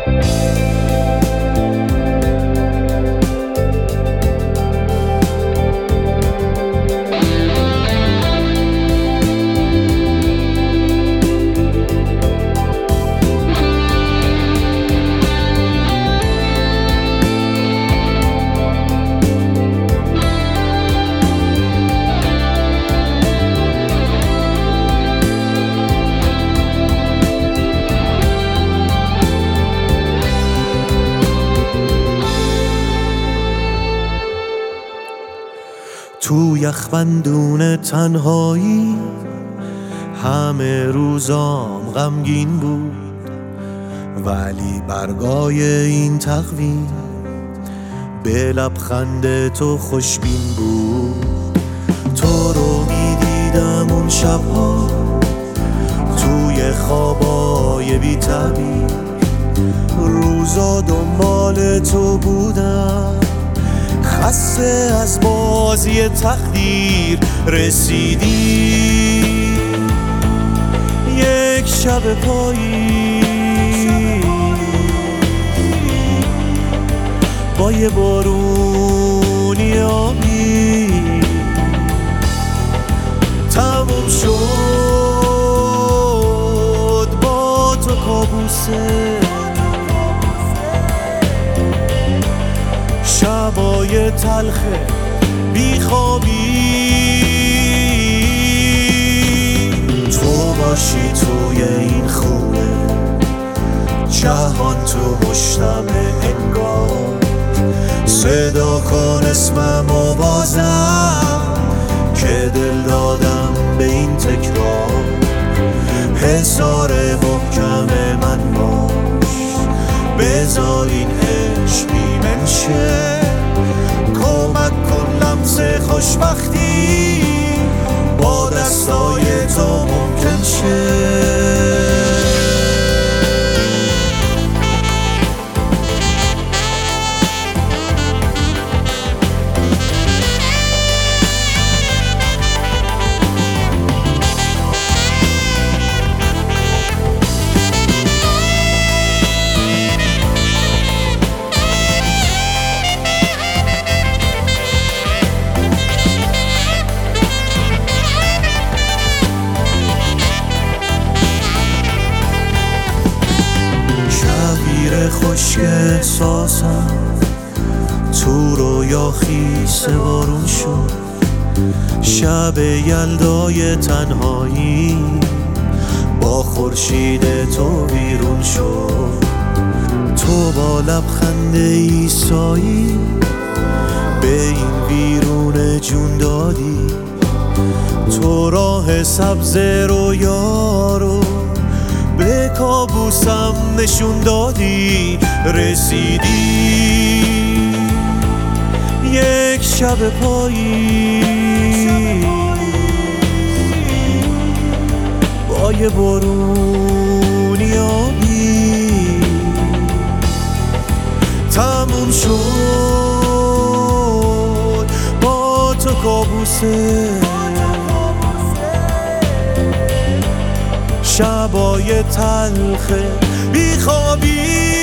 تو یخبندون تنهایی همه روزام غمگین بود، ولی برگای این تقویم به لبخند تو خوشبین بود. تو رو میدیدم اون شبها توی خوابای بی تعبیر، روزا دنبال تو بودم خسته از بازی تقدیر. رسیدی یک شب پایی با یه بارونی آبی، تموم شد با تو کابوسه شبای تلخ بیخوابی. تو باشی توی این خونه، جهان تو مشتمه انگار، صدا کن اسممو بازم که دل دادم به این تکرار. حصار محکم من باش، بذار این عشق ایمن شه. کمک کن لمس خوشبختی با دستای تو ممکن شه. خشک احساسم تو رویا خیس بارون شد، شب یلدای تنهایی با خورشید تو بیرون شد. تو با لبخند عیسایی به این بیرون جون دادی، تو راه سبز رویا رو به کابوسم نشون دادی. رسیدی یک شب پایی با یه بارونی آبی، تموم شد با تو کابوسه شبای تلخ بیخوابی.